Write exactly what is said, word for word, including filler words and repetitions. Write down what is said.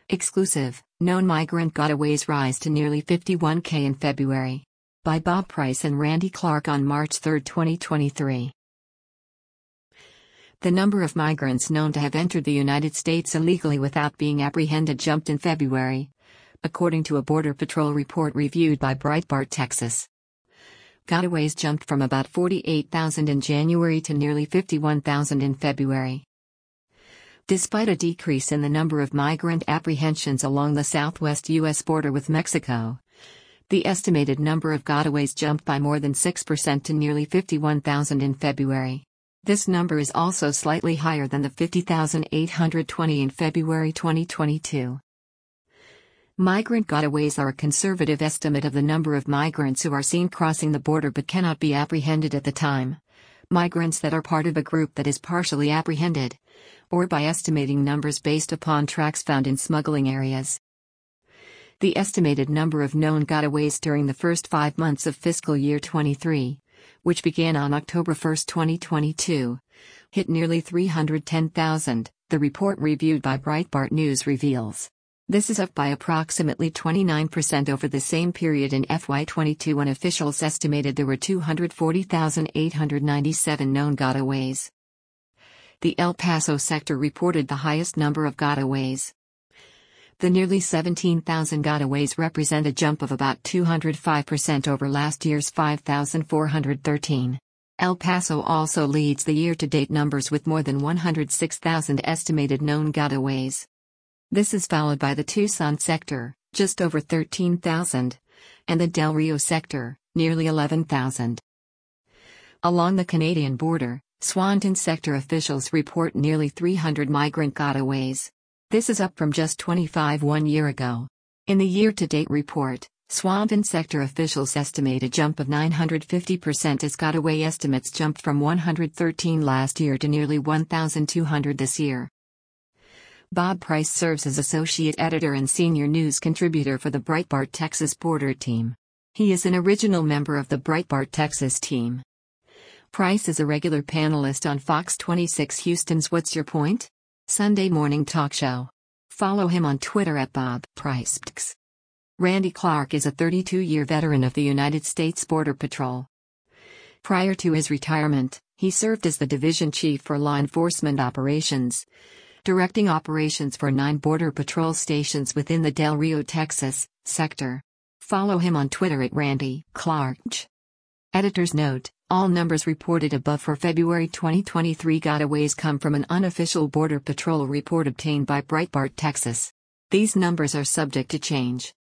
Exclusive, known migrant gotaways rise to nearly fifty-one thousand in February. By Bob Price and Randy Clark on March third, twenty twenty-three. The number of migrants known to have entered the United States illegally without being apprehended jumped in February, according to a Border Patrol report reviewed by Breitbart Texas. Gotaways jumped from about forty-eight thousand in January to nearly fifty-one thousand in February. Despite a decrease in the number of migrant apprehensions along the southwest U S border with Mexico, the estimated number of gotaways jumped by more than six percent to nearly fifty-one thousand in February. This number is also slightly higher than the fifty thousand eight hundred twenty in February twenty twenty-two. Migrant gotaways are a conservative estimate of the number of migrants who are seen crossing the border but cannot be apprehended at the time, migrants that are part of a group that is partially apprehended, or by estimating numbers based upon tracks found in smuggling areas. The estimated number of known gotaways during the first five months of fiscal year twenty-three, which began on October first, twenty twenty-two, hit nearly three hundred ten thousand, the report reviewed by Breitbart News reveals. This is up by approximately twenty-nine percent over the same period in F Y twenty-two when officials estimated there were two hundred forty thousand eight hundred ninety-seven known gotaways. The El Paso sector reported the highest number of gotaways. The nearly seventeen thousand gotaways represent a jump of about two hundred five percent over last year's five thousand four hundred thirteen. El Paso also leads the year-to-date numbers with more than one hundred six thousand estimated known gotaways. This is followed by the Tucson sector, just over thirteen thousand, and the Del Rio sector, nearly eleven thousand. Along the Canadian border, Swanton sector officials report nearly three hundred migrant gotaways. This is up from just twenty-five one year ago. In the year-to-date report, Swanton sector officials estimate a jump of nine hundred fifty percent as gotaway estimates jumped from one hundred thirteen last year to nearly one thousand two hundred this year. Bob Price serves as associate editor and senior news contributor for the Breitbart Texas Border team. He is an original member of the Breitbart Texas team. Price is a regular panelist on Fox twenty-six Houston's What's Your Point? Sunday morning talk show. Follow him on Twitter at Bob Price. Randy Clark is a thirty-two-year veteran of the United States Border Patrol. Prior to his retirement, he served as the division chief for law enforcement operations, directing operations for nine Border Patrol stations within the Del Rio, Texas, sector. Follow him on Twitter at Randy Clark. Editor's note: all numbers reported above for February twenty twenty-three gotaways come from an unofficial Border Patrol report obtained by Breitbart Texas. These numbers are subject to change.